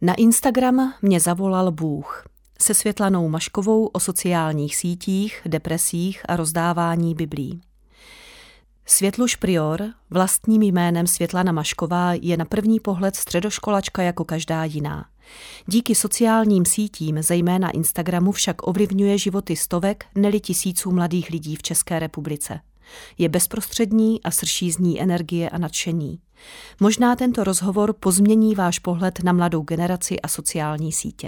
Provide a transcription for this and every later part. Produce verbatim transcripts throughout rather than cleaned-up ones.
Na Instagram mě zavolal Bůh se Světlanou Maškovou o sociálních sítích, depresích a rozdávání biblí. Světluš Prior, vlastním jménem Světlana Mašková, je na první pohled středoškolačka jako každá jiná. Díky sociálním sítím, zejména Instagramu, však ovlivňuje životy stovek, neli tisíců mladých lidí v České republice. Je bezprostřední a srší z ní energie a nadšení. Možná tento rozhovor pozmění váš pohled na mladou generaci a sociální sítě.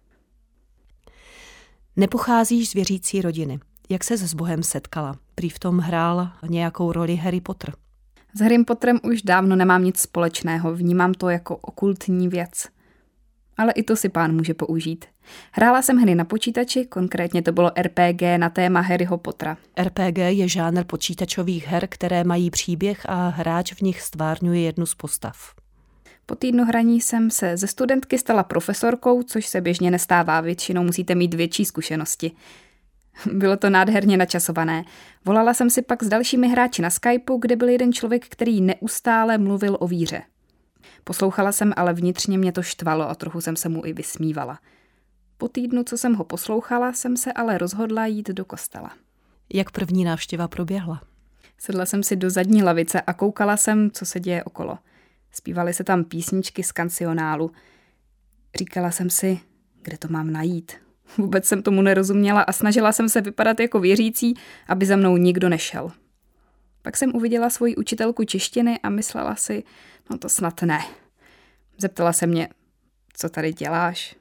Nepocházíš z věřící rodiny. Jak ses s Bohem setkala? Prý v tom hrál nějakou roli Harry Potter. S Harrym Potterem už dávno nemám nic společného, vnímám to jako okultní věc. Ale i to si pán může použít. Hrála jsem hry na počítači, konkrétně to bylo R P G na téma Harryho Pottera. R P G je žánr počítačových her, které mají příběh a hráč v nich stvárňuje jednu z postav. Po týdnu hraní jsem se ze studentky stala profesorkou, což se běžně nestává, většinou musíte mít větší zkušenosti. Bylo to nádherně načasované. Volala jsem si pak s dalšími hráči na Skypeu, kde byl jeden člověk, který neustále mluvil o víře. Poslouchala jsem, ale vnitřně mě to štvalo a trochu jsem se mu i vysmívala. Po týdnu, co jsem ho poslouchala, jsem se ale rozhodla jít do kostela. Jak první návštěva proběhla? Sedla jsem si do zadní lavice a koukala jsem, co se děje okolo. Zpívaly se tam písničky z kancionálu. Říkala jsem si, kde to mám najít. Vůbec jsem tomu nerozuměla a snažila jsem se vypadat jako věřící, aby za mnou nikdo nešel. Pak jsem uviděla svoji učitelku češtiny a myslela si, no to snad ne. Zeptala se mě, co tady děláš?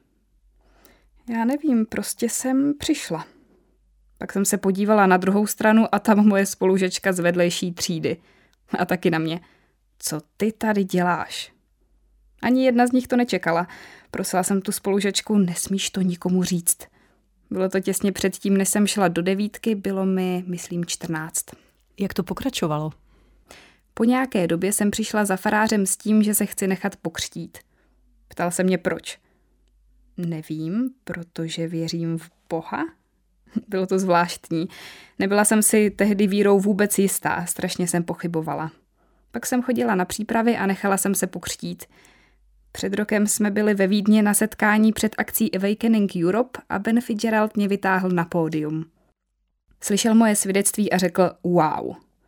Já nevím, prostě jsem přišla. Pak jsem se podívala na druhou stranu a tam moje spolužečka z vedlejší třídy. A taky na mě. Co ty tady děláš? Ani jedna z nich to nečekala. Prosila jsem tu spolužečku, nesmíš to nikomu říct. Bylo to těsně předtím, než jsem šla do devítky, bylo mi, myslím, čtrnáct. Jak to pokračovalo? Po nějaké době jsem přišla za farářem s tím, že se chci nechat pokřtít. Ptal se mě proč. Nevím, protože věřím v Boha. Bylo to zvláštní. Nebyla jsem si tehdy vírou vůbec jistá, strašně jsem pochybovala. Pak jsem chodila na přípravy a nechala jsem se pokřtít. Před rokem jsme byli ve Vídni na setkání před akcí Awakening Europe a Ben Fitzgerald mě vytáhl na pódium. Slyšel moje svědectví a řekl wow.